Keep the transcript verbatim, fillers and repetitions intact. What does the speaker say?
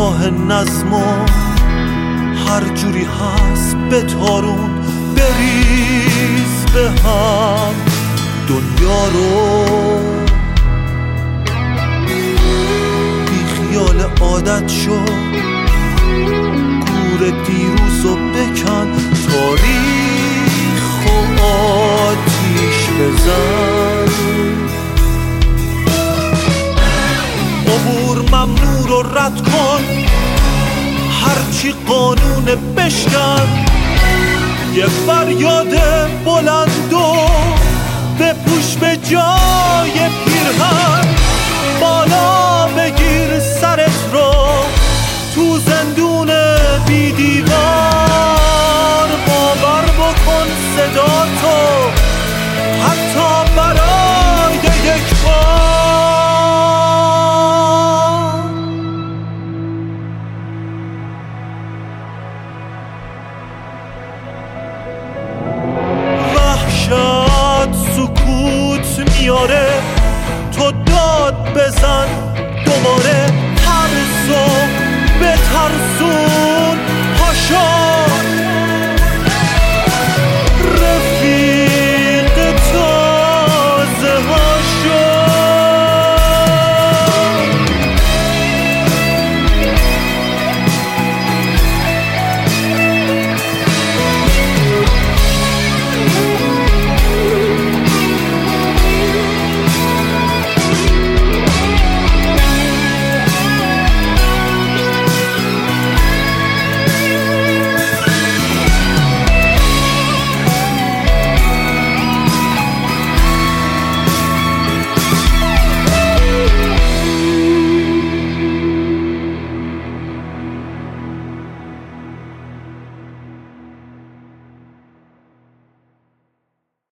راه نظمو هر جوری هست به تارون بریز به هم دنیا رو بی خیال عادت شو گور دیروزو بکن تاریخ و آتیش بزن امور ممنوع رو رد کن هرچی قانون بشکن یه فریاد بلند و بپوش به جای پیرهن بالا بگیر سرت رو تو زندون بی دیوار باور بکن صدا تو حتی برای یک بار وحشت سکوت میاره تو داد بزن